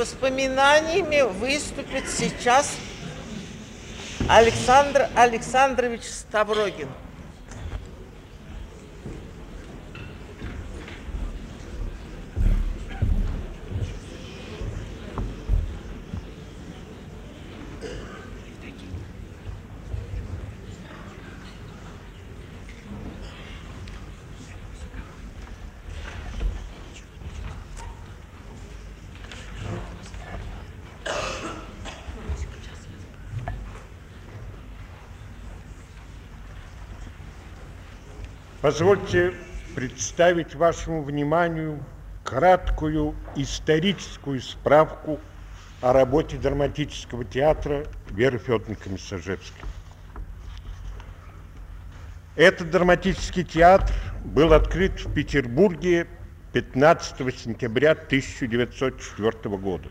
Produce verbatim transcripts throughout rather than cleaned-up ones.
воспоминаниями выступит сейчас Александр Александрович Ставрогин. Позвольте представить вашему вниманию краткую историческую справку о работе драматического театра Веры Федоровны Комиссаржевской. Этот драматический театр был открыт в Петербурге пятнадцатого сентября тысяча девятьсот четвёртого года.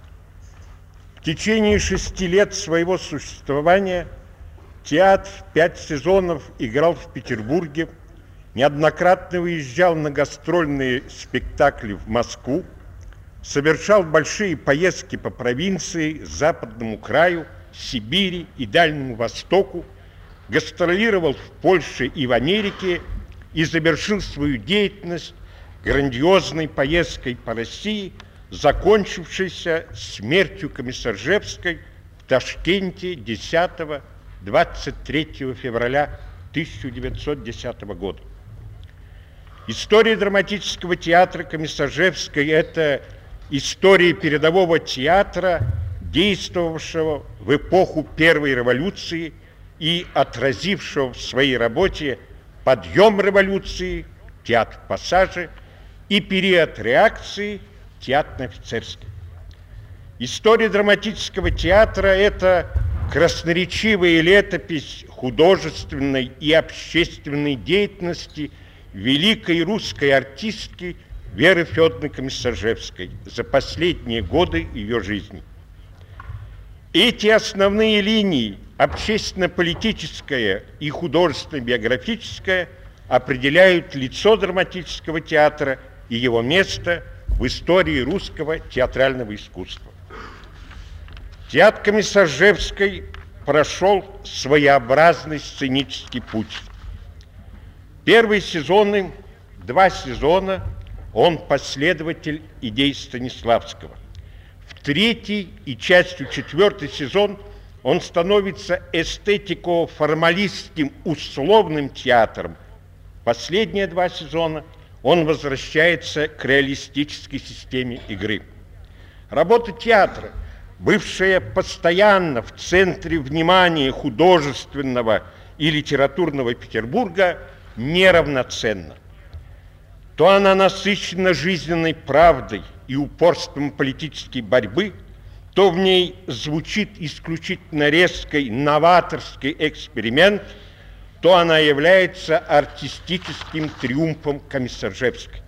В течение шести лет своего существования театр пять сезонов играл в Петербурге, неоднократно выезжал на гастрольные спектакли в Москву, совершал большие поездки по провинции, Западному краю, Сибири и Дальнему Востоку, гастролировал в Польше и в Америке и завершил свою деятельность грандиозной поездкой по России, закончившейся смертью Комиссаржевской в Ташкенте десятого-двадцать третьего февраля тысяча девятьсот десятого года. История драматического театра Комиссаржевской – это история передового театра, действовавшего в эпоху Первой революции и отразившего в своей работе подъем революции, театр пассажа, и период реакции, театр офицерский. История драматического театра – это красноречивая летопись художественной и общественной деятельности великой русской артистки Веры Федоровны Комиссаржевской за последние годы ее жизни. Эти основные линии, общественно-политическая и художественно-биографическая, определяют лицо драматического театра и его место в истории русского театрального искусства. Театр Комиссаржевской прошел своеобразный сценический путь. Первые сезоны, два сезона, он последователь идей Станиславского. В третий и частью четвертый сезон он становится эстетико-формалистским условным театром. Последние два сезона он возвращается к реалистической системе игры. Работа театра, бывшая постоянно в центре внимания художественного и литературного Петербурга, неравноценна. То она насыщена жизненной правдой и упорством политической борьбы, то в ней звучит исключительно резкий новаторский эксперимент, то она является артистическим триумфом Комиссаржевской.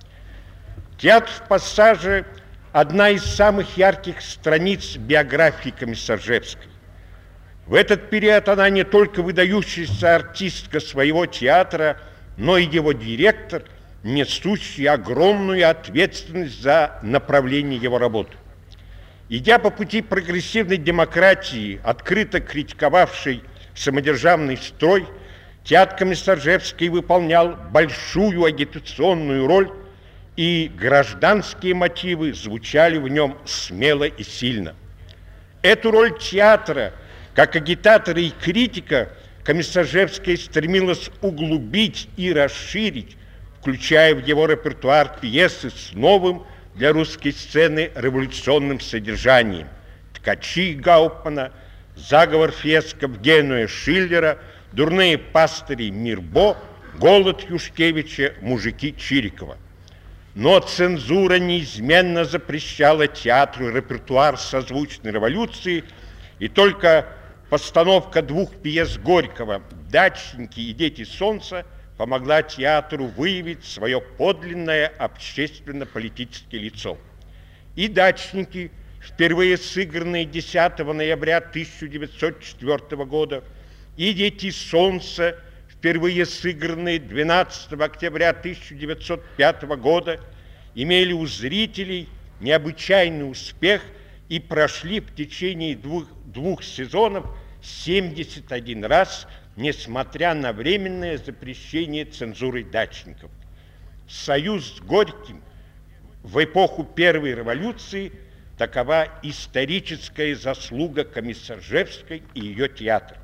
Театр в пассаже – одна из самых ярких страниц биографии Комиссаржевской. В этот период она не только выдающаяся артистка своего театра, но и его директор, несущий огромную ответственность за направление его работы. Идя по пути прогрессивной демократии, открыто критиковавшей самодержавный строй, театр Комиссаржевской выполнял большую агитационную роль, и гражданские мотивы звучали в нем смело и сильно. Эту роль театра, как агитатора и критика, Комиссаржевская стремилась углубить и расширить, включая в его репертуар пьесы с новым для русской сцены революционным содержанием: «Ткачи» Гауптмана, «Заговор Фесков» Генуя Шиллера, «Дурные пастыри» Мирбо, «Голод» Юшкевича, «Мужики» Чирикова. Но цензура неизменно запрещала театру репертуар созвучной революции, и только постановка двух пьес Горького «Дачники» и «Дети солнца» помогла театру выявить свое подлинное общественно-политическое лицо. И «Дачники», впервые сыгранные десятого ноября тысяча девятьсот четвёртого года, и «Дети солнца», впервые сыгранные двенадцатого октября тысяча девятьсот пятого года, имели у зрителей необычайный успех и прошли в течение двух, двух сезонов семьдесят один раз, несмотря на временное запрещение цензурой дачников. Союз с Горьким в эпоху Первой революции – такова историческая заслуга Комиссаржевской и ее театра.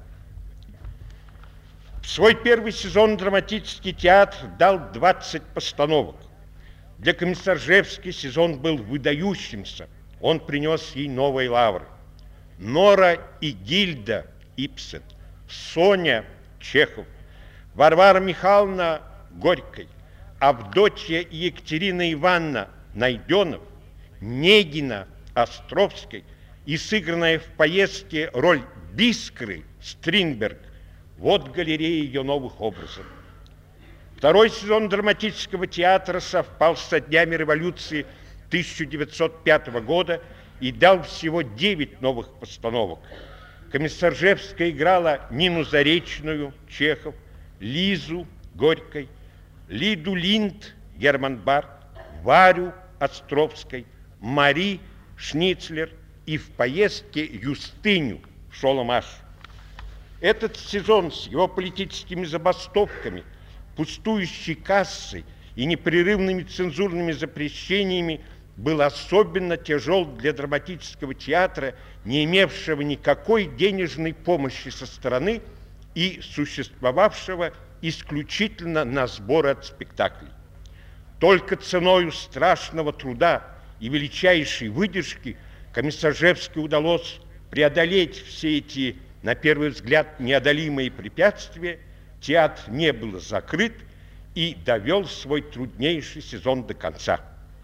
В свой первый сезон драматический театр дал двадцать постановок. Для Комиссаржевской сезон был выдающимся, он принес ей новые лавры. Нора и Гильда Ибсен, Соня Чехов, Варвара Михайловна Горькой, Авдотья и Екатерина Ивановна Найденов, Негина Островской и сыгранная в поездке роль Бискры Стринберг – вот галерея ее новых образов. Второй сезон драматического театра совпал со днями революции тысяча девятьсот пятого года и дал всего девять новых постановок. Комиссаржевская играла Нину Заречную, Чехов, Лизу Горькой, Лиду Линд, Герман Барт, Варю Островской, Мари Шницлер и в поездке Юстыню Шоломаш. Этот сезон с его политическими забастовками, пустующей кассой и непрерывными цензурными запрещениями был особенно тяжел для драматического театра, не имевшего никакой денежной помощи со стороны и существовавшего исключительно на сборы от спектаклей. Только ценою страшного труда и величайшей выдержки Комиссаржевской удалось преодолеть все эти, на первый взгляд, неодолимые препятствия. Театр не был закрыт и довел свой труднейший сезон до конца.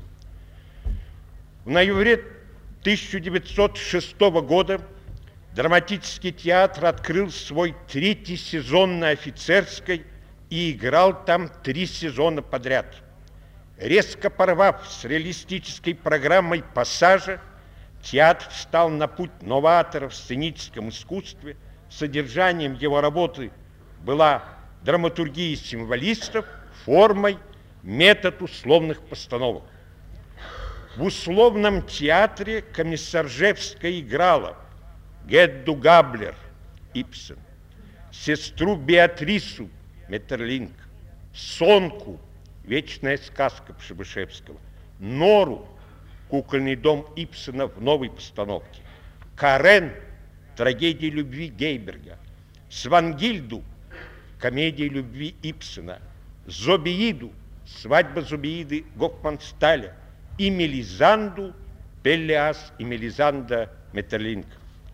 В ноябре тысяча девятьсот шестого года драматический театр открыл свой третий сезон на Офицерской и играл там три сезона подряд. Резко порвав с реалистической программой «Пассажа», театр встал на путь новаторов в сценическом искусстве. Содержанием его работы была драматургия символистов, формой метод условных постановок. В условном театре Комиссаржевская играла Гедду Габлер Ибсен, сестру Беатрису Метерлинк, Сонку «Вечная сказка» Пшебышевского, Нору «Кукольный дом» Ибсена в новой постановке, Карен «Трагедия любви» Гейберга, Свангильду «Комедия любви» Ибсена, Зобеиду «Свадьба Зобеиды» Гофмансталя и Мелизанду Пеллеас и Мелизанда Метерлинк.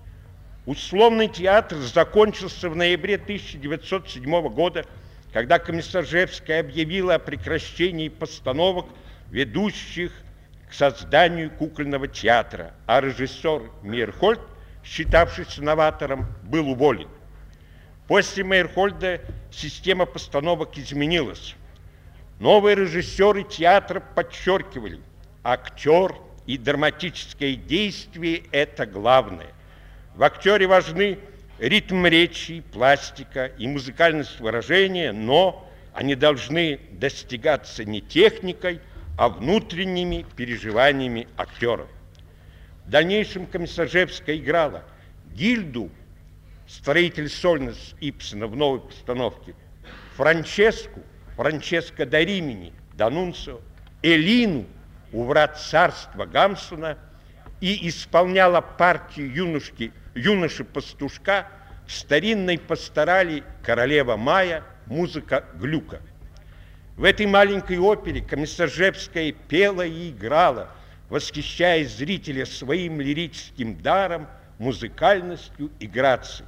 Условный театр закончился в ноябре тысяча девятьсот седьмого года, когда Комиссаржевская объявила о прекращении постановок, ведущих к созданию кукольного театра, а режиссер Мейерхольд, считавшийся новатором, был уволен. После Мейерхольда система постановок изменилась. Новые режиссеры театра подчеркивали: актер и драматическое действие – это главное. В актере важны ритм речи, пластика и музыкальность выражения, но они должны достигаться не техникой, а внутренними переживаниями актеров. В дальнейшем Комиссаржевская играла Гильду, строитель Сольнес Ибсена в новой постановке, Франческу, Франческо да Римини, Данунцио, Элину у врат царства Гамсуна и исполняла партию юношки, юноши-пастушка в старинной пасторали «Королева Майя», музыка Глюка. В этой маленькой опере Комиссаржевская пела и играла, восхищая зрителя своим лирическим даром, музыкальностью и грацией.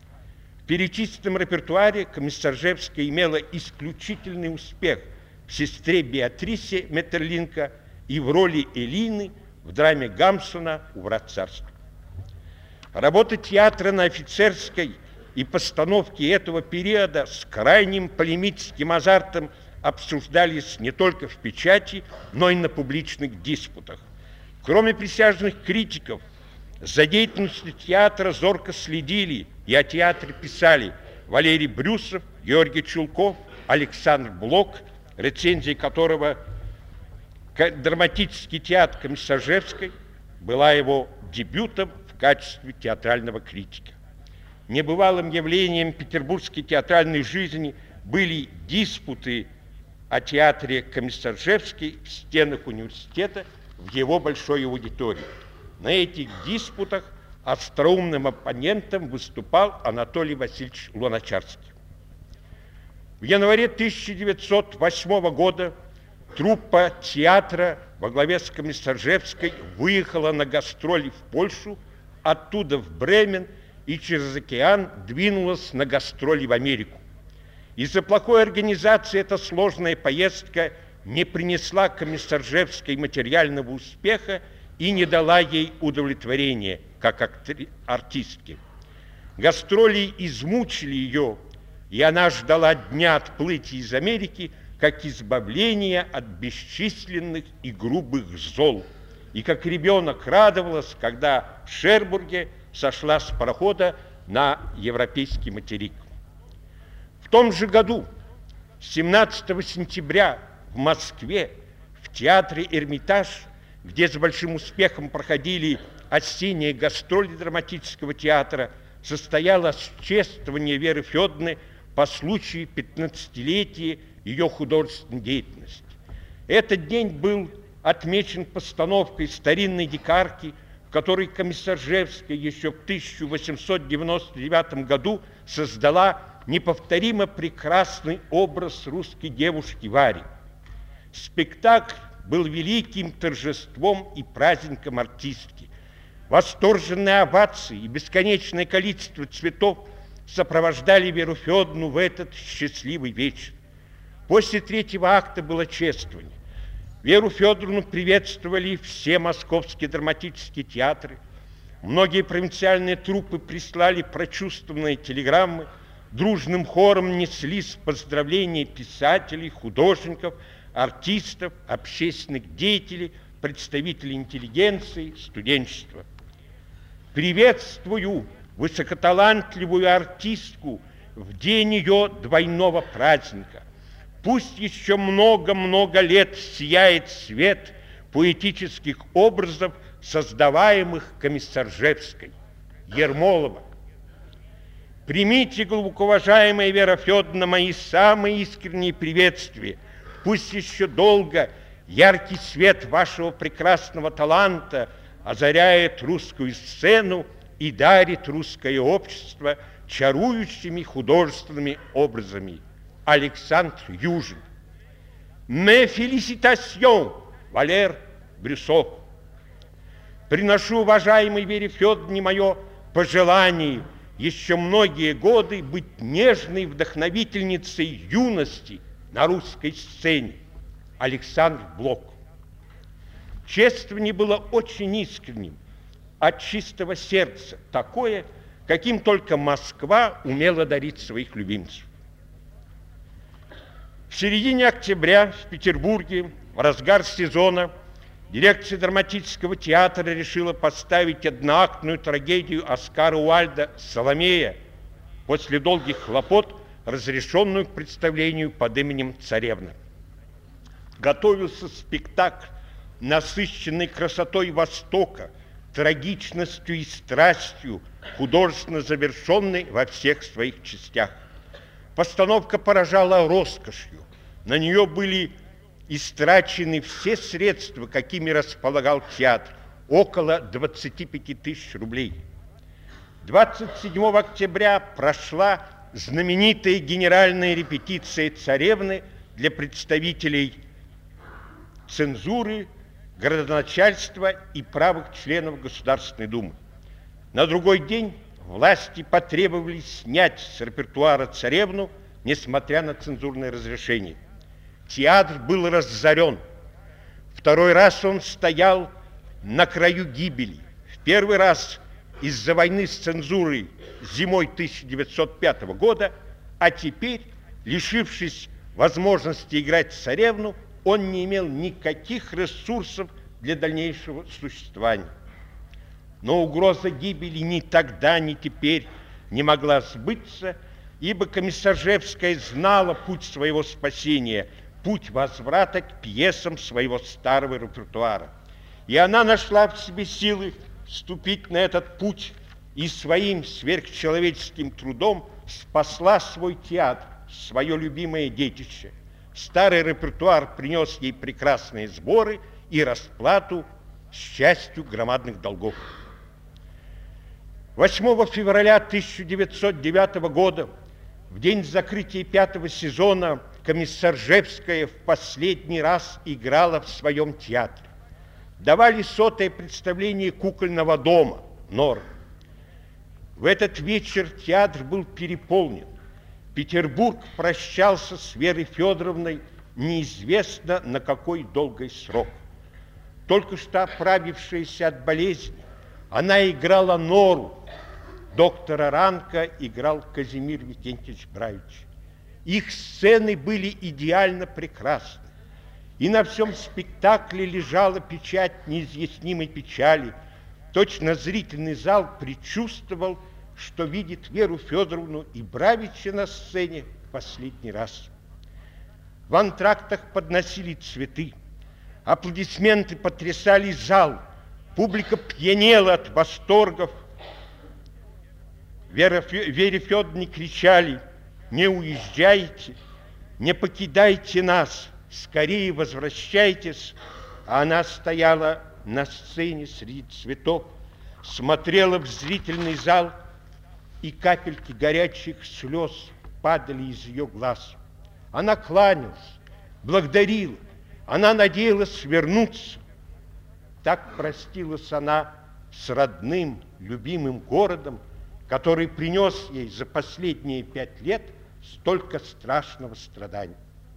В перечисленном репертуаре Комиссаржевская имела исключительный успех в «Сестре Беатрисе» Метерлинка и в роли Элины в драме Гамсуна «У врат царства». Работа театра на Офицерской и постановки этого периода с крайним полемическим азартом обсуждались не только в печати, но и на публичных диспутах. Кроме присяжных критиков, за деятельностью театра зорко следили и о театре писали Валерий Брюсов, Георгий Чулков, Александр Блок, рецензии которого Драматический театр Комиссаржевской была его дебютом в качестве театрального критика. Небывалым явлением петербургской театральной жизни были диспуты о театре Комиссаржевской в стенах университета в его большой аудитории. На этих диспутах остроумным оппонентом выступал Анатолий Васильевич Луначарский. В январе тысяча девятьсот восьмого года труппа театра во главе с Комиссаржевской выехала на гастроли в Польшу, оттуда в Бремен и через океан двинулась на гастроли в Америку. Из-за плохой организации эта сложная поездка не принесла Комиссаржевской материального успеха и не дала ей удовлетворения как актри- артистке. Гастроли измучили ее, и она ждала дня отплытия из Америки как избавления от бесчисленных и грубых зол, и как ребенок радовалась, когда в Шербурге сошла с парохода на европейский материк. В том же году, семнадцатого сентября, в Москве, в театре «Эрмитаж», где с большим успехом проходили осенние гастроли драматического театра, состоялось чествование Веры Федоровны по случаю пятнадцатилетия ее художественной деятельности. Этот день был отмечен постановкой старинной дикарки, в которой Комиссаржевская еще в тысяча восемьсот девяносто девятом году создала неповторимо прекрасный образ русской девушки Вари. Спектакль был великим торжеством и праздником артистки. Восторженные овации и бесконечное количество цветов сопровождали Веру Федоровну в этот счастливый вечер. После третьего акта было чествование. Веру Федоровну приветствовали все московские драматические театры. Многие провинциальные труппы прислали прочувствованные телеграммы, дружным хором неслись поздравления писателей, художников, артистов, общественных деятелей, представителей интеллигенции, студенчества. Приветствую высокоталантливую артистку в день ее двойного праздника. Пусть еще много-много лет сияет свет поэтических образов, создаваемых Комиссаржевской. Ермолова. Примите, глубоко уважаемая Вера Федоровна, мои самые искренние приветствия. Пусть еще долго яркий свет вашего прекрасного таланта озаряет русскую сцену и дарит русское общество чарующими художественными образами. Александр Южин. «Mes félicitations, Валер Брюсов». Приношу уважаемой Вере Федоровне мое пожелание еще многие годы быть нежной вдохновительницей юности на русской сцене. Александр Блок. Чествование было очень искренним, от чистого сердца, такое, каким только Москва умела дарить своих любимцев. В середине октября в Петербурге, в разгар сезона, дирекция драматического театра решила поставить одноактную трагедию Оскара Уальда «Соломея», после долгих хлопот, разрешенную к представлению под именем «Царевна». Готовился спектакль, насыщенный красотой Востока, трагичностью и страстью, художественно завершенный во всех своих частях. Постановка поражала роскошью. На нее были истрачены все средства, какими располагал театр, около двадцати пяти тысяч рублей. двадцать седьмого октября прошла знаменитая генеральная репетиция «Царевны» для представителей цензуры, градоначальства и правых членов Государственной Думы. На другой день власти потребовали снять с репертуара «Царевну», несмотря на цензурное разрешение. Театр был разорен. Второй раз он стоял на краю гибели. В первый раз из-за войны с цензурой зимой тысяча девятьсот пятого года, а теперь, лишившись возможности играть «Царевну», он не имел никаких ресурсов для дальнейшего существования. Но угроза гибели ни тогда, ни теперь не могла сбыться, ибо Комиссаржевская знала путь своего спасения, путь возврата к пьесам своего старого репертуара. И она нашла в себе силы вступить на этот путь и своим сверхчеловеческим трудом спасла свой театр, свое любимое детище. Старый репертуар принес ей прекрасные сборы и расплату с частью громадных долгов. восьмого февраля тысяча девятьсот девятого года, в день закрытия пятого сезона, Комиссаржевская в последний раз играла в своем театре. Давали сотое представление кукольного дома «Норм». В этот вечер театр был переполнен. Петербург прощался с Верой Федоровной неизвестно на какой долгий срок. Только что оправившаяся от болезни, она играла Нору. Доктора Ранка играл Казимир Викентьевич Браевич. Их сцены были идеально прекрасны. И на всем спектакле лежала печать неизъяснимой печали. Точно зрительный зал предчувствовал, что видит Веру Федоровну и Браевича на сцене в последний раз. В антрактах подносили цветы, аплодисменты потрясали зал, публика пьянела от восторгов. Вера, Вере Федоровне кричали: «Не уезжайте, не покидайте нас, скорее возвращайтесь!» А она стояла на сцене среди цветов, смотрела в зрительный зал, и капельки горячих слез падали из ее глаз. Она кланялась, благодарила, она надеялась вернуться. Так простилась она с родным, любимым городом, который принес ей за последние пять лет столько страшного страдания.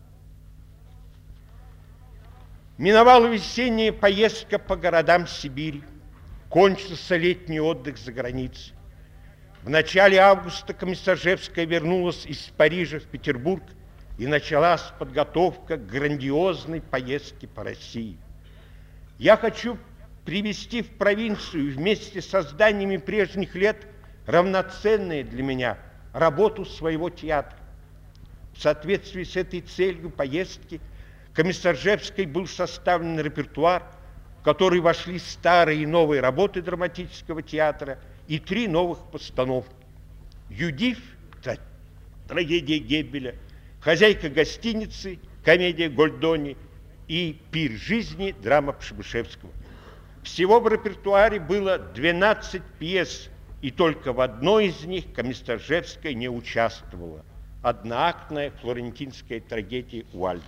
Миновала весенняя поездка по городам Сибири, кончился летний отдых за границей. В начале августа Комиссаржевская вернулась из Парижа в Петербург, и началась подготовка к грандиозной поездке по России. Я хочу привести в провинцию вместе с созданиями прежних лет равноценные для меня работу своего театра. В соответствии с этой целью поездки Комиссаржевской был составлен репертуар, в который вошли старые и новые работы драматического театра и три новых постановки: «Юдив», трагедия Геббеля, «Хозяйка гостиницы», комедия Гольдони и «Пир жизни», драма Пшебышевского. Всего в репертуаре было двенадцать пьес, и только в одной из них Комиссаржевская не участвовала. Одноактная флорентинская трагедия Уальда.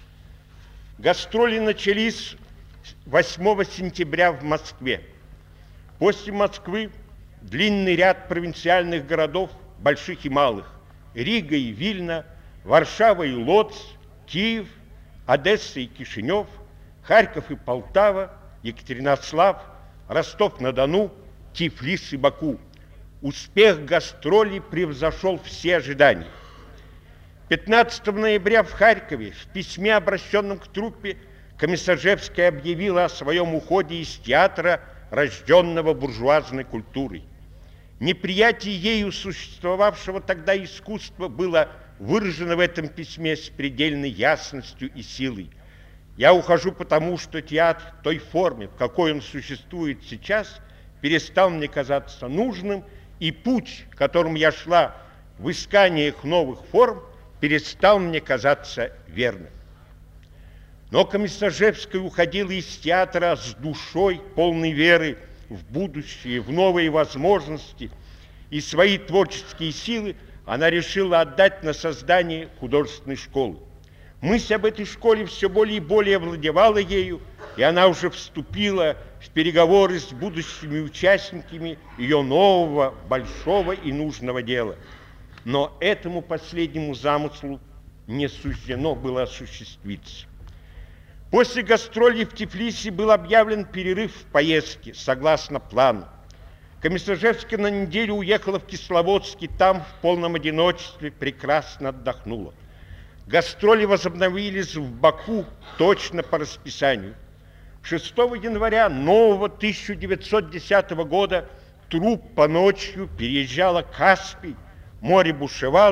Гастроли начались восьмого сентября в Москве. После Москвы длинный ряд провинциальных городов, больших и малых: Рига и Вильна, Варшава и Лодзь, Киев, Одесса и Кишинев, Харьков и Полтава, Екатеринослав, Ростов-на-Дону, Тифлис и Баку. Успех гастролей превзошел все ожидания. пятнадцатого ноября в Харькове в письме, обращенном к труппе, Комиссаржевская объявила о своем уходе из театра, рожденного буржуазной культурой. Неприятие ею существовавшего тогда искусства было выражено в этом письме с предельной ясностью и силой. «Я ухожу потому, что театр в той форме, в какой он существует сейчас, перестал мне казаться нужным, и путь, которым я шла в исканиях новых форм, перестал мне казаться верным». Но Комиссаржевская уходила из театра с душой, полной веры в будущее, в новые возможности, и свои творческие силы она решила отдать на создание художественной школы. Мысль об этой школе все более и более овладевала ею, и она уже вступила в переговоры с будущими участниками ее нового, большого и нужного дела. Но этому последнему замыслу не суждено было осуществиться. После гастролей в Тифлисе был объявлен перерыв в поездке, согласно плану. Комиссаржевская на неделю уехала в Кисловодск, и там в полном одиночестве прекрасно отдохнула. Гастроли возобновились в Баку точно по расписанию. шестого января нового тысяча девятьсот десятого года труппа ночью переезжала Каспий, море бушевало,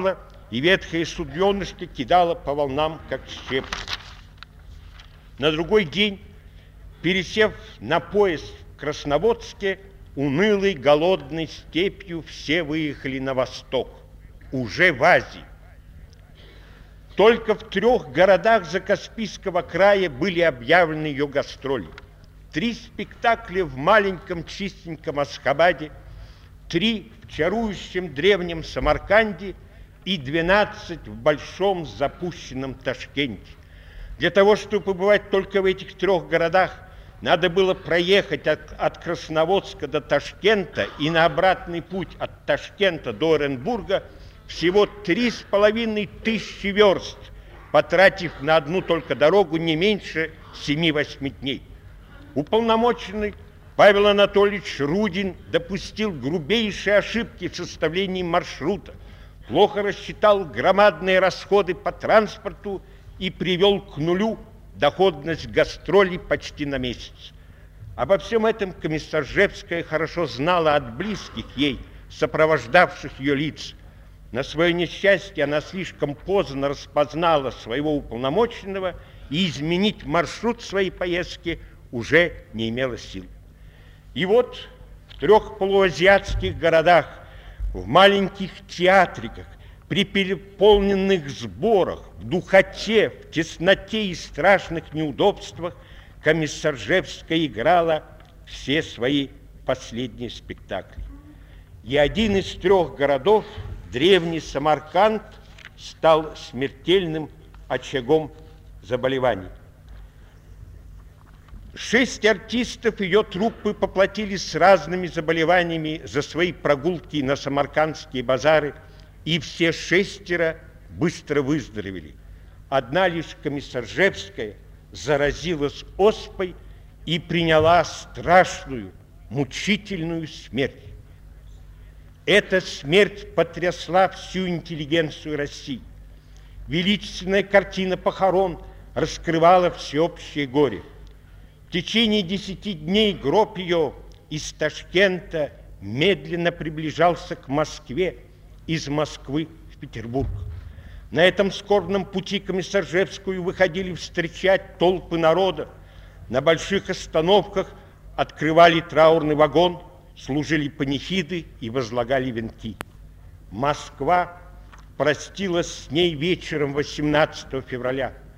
и ветхое суденышко кидало по волнам, как щепки. На другой день, пересев на поезд в Красноводске, унылой голодной степью все выехали на восток, уже в Азии. Только в трех городах Закаспийского края были объявлены ее гастроли. Три спектакля в маленьком чистеньком Ашхабаде, три в чарующем древнем Самарканде и двенадцать в большом запущенном Ташкенте. Для того, чтобы побывать только в этих трех городах, надо было проехать от, от Красноводска до Ташкента и на обратный путь от Ташкента до Оренбурга всего три с половиной тысячи верст, потратив на одну только дорогу не меньше семи-восьми дней. Уполномоченный Павел Анатольевич Рудин допустил грубейшие ошибки в составлении маршрута, плохо рассчитал громадные расходы по транспорту и привел к нулю доходность гастролей почти на месяц. Обо всем этом Комиссаржевская хорошо знала от близких ей, сопровождавших ее лиц. На свое несчастье она слишком поздно распознала своего уполномоченного, и изменить маршрут своей поездки уже не имела сил. И вот в трех полуазиатских городах, в маленьких театриках, при переполненных сборах, в духоте, в тесноте и страшных неудобствах Комиссаржевская играла все свои последние спектакли. И один из трех городов, древний Самарканд, стал смертельным очагом заболеваний. Шесть артистов ее труппы поплатились с разными заболеваниями за свои прогулки на самаркандские базары, и все шестеро быстро выздоровели. Одна лишь Комиссаржевская заразилась оспой и приняла страшную, мучительную смерть. Эта смерть потрясла всю интеллигенцию России. Величественная картина похорон раскрывала всеобщее горе. В течение десяти дней гроб ее из Ташкента медленно приближался к Москве, из Москвы в Петербург. На этом скорбном пути Комиссаржевскую выходили встречать толпы народа. На больших остановках открывали траурный вагон, служили панихиды и возлагали венки. Москва простилась с ней вечером восемнадцатого февраля.